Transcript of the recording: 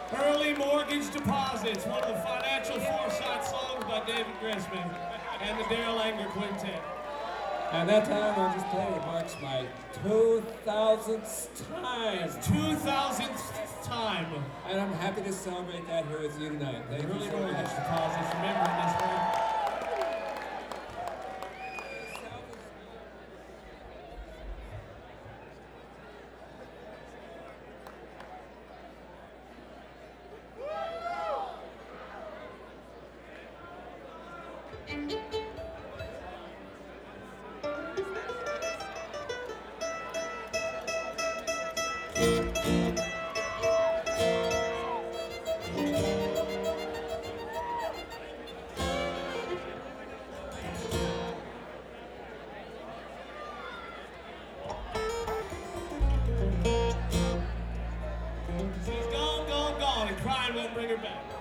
Early Mortgage Deposits, one of the financial foresight songs by David Grisman and the Daryl Anger Quintet. And that time on display marks my 2,000th time. 2,000th time. And I'm happy to celebrate that here with you tonight. Thank you Early so Mortgage much. Deposits, remembering this one. She's gone, gone, gone, and crying won't bring her back.